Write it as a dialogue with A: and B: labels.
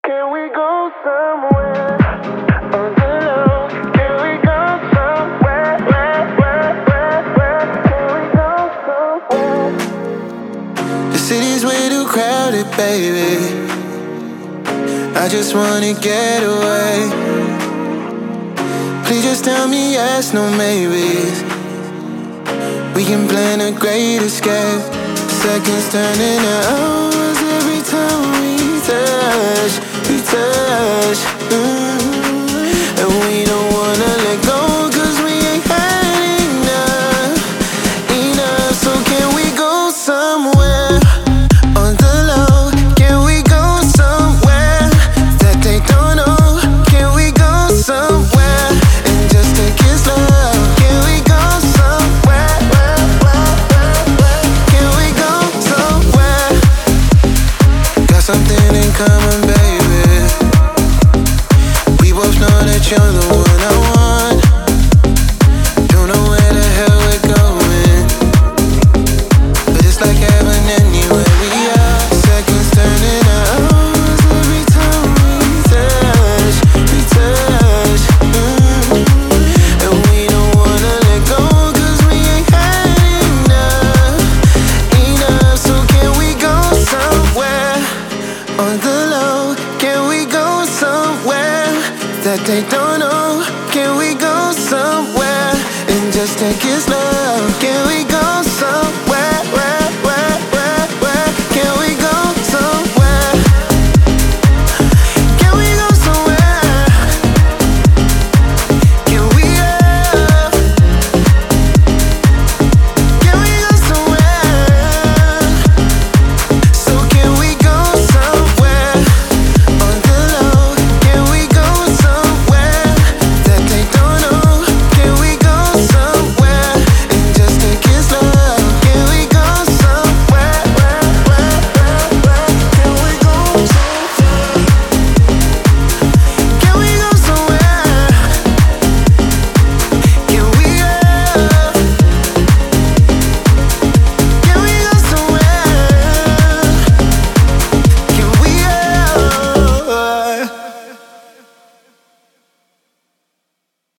A: Can we go somewhere on the low? Can we go somewhere? Can we go somewhere?
B: The city's way too crowded, baby. I just wanna get away. Please just tell me yes, no maybes. We can plan a great escape. Seconds turning to hours every time we touch. And we don't wanna let go, 'cause we ain't had enough. So can we go somewhere on the low? Can we go somewhere that they don't know? Can we go somewhere and just take it slow? Can we go somewhere? Can we go somewhere? Got something in common, baby. We both know that you're the one I want. Don't know where the hell we're going, but it's like heaven anywhere we are. Seconds turning to hours every time we touch. And we don't wanna let go, 'cause we ain't had enough. So can we go somewhere on the low? Can we go somewhere that they don't know? Can we go somewhere and just take it slow? Can we go